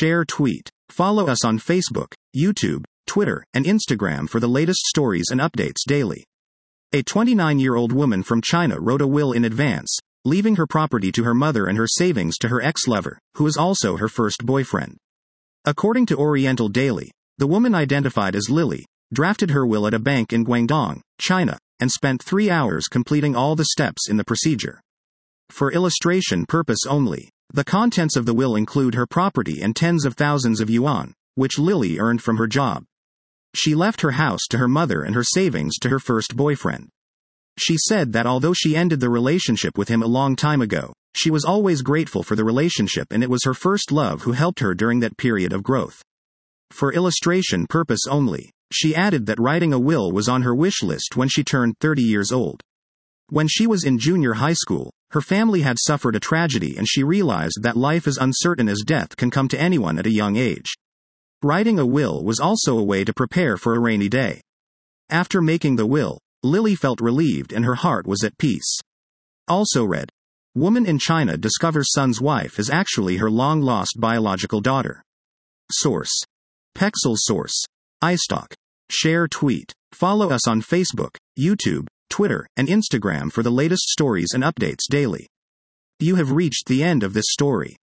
share, tweet. Follow us on Facebook, YouTube, Twitter, and Instagram for the latest stories and updates daily. A 29-year-old woman from China wrote a will in advance, leaving her property to her mother and her savings to her ex-lover, who is also her first boyfriend. According to Oriental Daily, the woman identified as Lily drafted her will at a bank in Guangdong, China, and spent 3 hours completing all the steps in the procedure. For illustration purpose only, the contents of the will include her property and tens of thousands of yuan, which Lily earned from her job. She left her house to her mother and her savings to her first boyfriend. She said that although she ended the relationship with him a long time ago, she was always grateful for the relationship and it was her first love who helped her during that period of growth. For illustration purpose only, she added that writing a will was on her wish list when she turned 30 years old. When she was in junior high school, her family had suffered a tragedy and she realized that life is uncertain as death can come to anyone at a young age. Writing a will was also a way to prepare for a rainy day. After making the will, Lily felt relieved and her heart was at peace. Also read, woman in China discovers son's wife is actually her long-lost biological daughter. Source: Pexel. Source: iStock. Share, tweet. Follow us on Facebook, YouTube, Twitter, and Instagram for the latest stories and updates daily. You have reached the end of this story.